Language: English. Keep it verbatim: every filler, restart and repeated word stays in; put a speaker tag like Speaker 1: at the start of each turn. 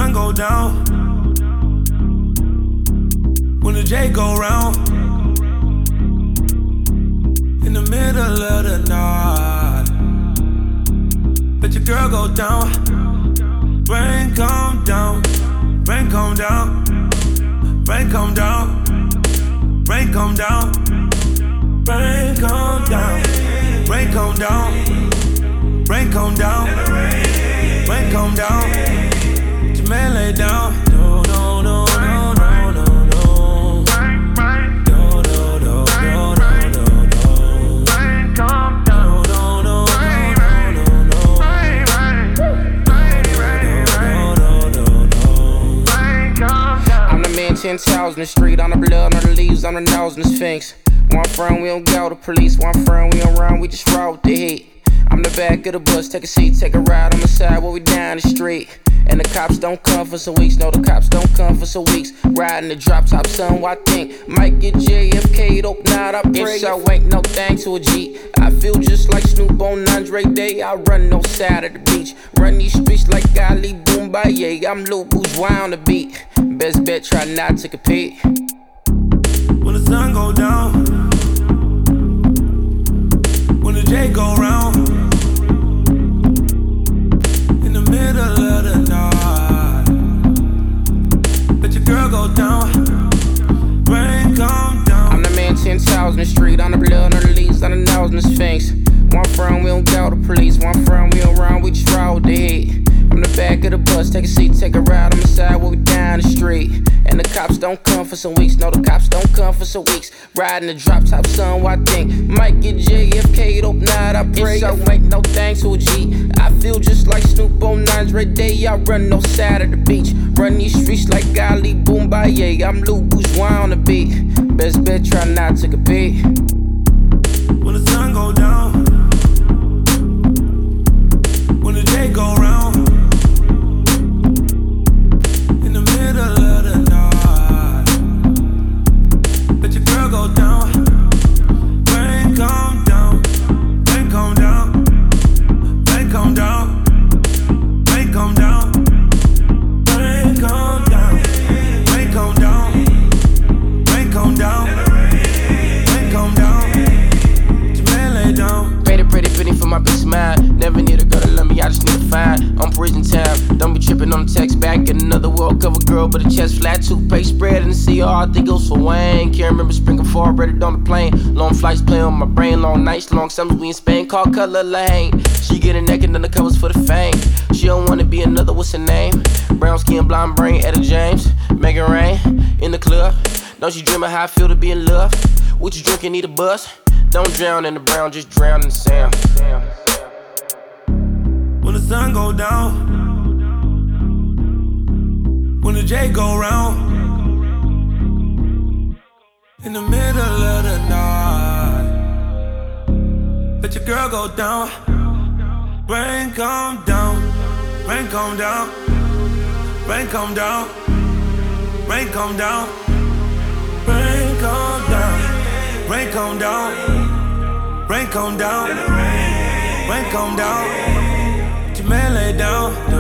Speaker 1: sun go down, when the J go round, in the middle of the night, let your girl go down. Rain come down, rain come down, rain come down, rain come down, rain come down, rain come down, rain come down, rain come down. Jermaine lay down. No, no, no, no, no, no, no. No, no, no, no, no, no, no. Rain come down. No, no, no, no, no, no, no.
Speaker 2: I'm the man ten toes in the street, on the blood, on the leaves, on the nose, and the sphinx. One friend, we don't go to police. One friend, we don't run, we just roll with the heat. I'm the back of the bus, take a seat, take a ride on the side while we down the street. And the cops don't come for some weeks, no, the cops don't come for some weeks. Riding the drop top, son, I think might get J F K'd up, not I pray. If so, ain't no thing to a G. I feel just like Snoop on Andre Day. I run no side of the beach, run these streets like Ali Boombaye. I'm Lil Bourgeois on the beat. Best bet, try not to compete.
Speaker 1: When the sun go down, when the J go round, in the middle of the night, let your girl go down. Rain come down.
Speaker 2: I'm the man ten toes in the street, on the blood, on the leaves, on the nose, and the sphinx. One friend, we don't go to police. One friend, we don't run, we just roll with the heat. I'm the back of the bus, take a seat, take a ride on the side while we down the street. And the cops don't come for some weeks, no, the cops don't come for some weeks. Riding the drop top, son, I think might get J F K'd up, not I pray. If so, ain't no thing to a G. I feel just like Snoop on Andre Day. I run no side of the beach, run these streets like Ali Boombaye. I'm Lil Bourgeois on the beat. Best bet, try not to compete.
Speaker 1: When the sun go down, when the J go round, in the middle of the night, let your girl go down. Rain come down, rain come down, rain come down, rain come down, rain come down, rain come down, rain come down, rain come down. Jermaine lay down.
Speaker 2: Pretty, pretty, pretty for my bitch mind. Never need a girl to love me, I just need to find. I'm prison time, don't be tripping on the text back. Get another world cover girl, but the chest flat, toothpaste spread in the C R. I think it was for Wayne. Can't remember spring before I read it on the plane. Long flights play on my brain, long nights, long summers we in Spain. Call Color Lane. She getting naked under covers for the fame. She don't wanna be another, what's her name? Brown skin, blonde brain, Etta James. Make it rain in the club. Don't you dream of how I feel to be in love? What you drinking, need a buzz? Don't drown in the brown, just drown in the sand.
Speaker 1: When the sun go down, when the J go round, in the middle of the night, let your girl go down. Rain come down, rain come down, rain come down, rain come down, rain come down, rain come down, rain come down, rain come down. Jermaine lay down.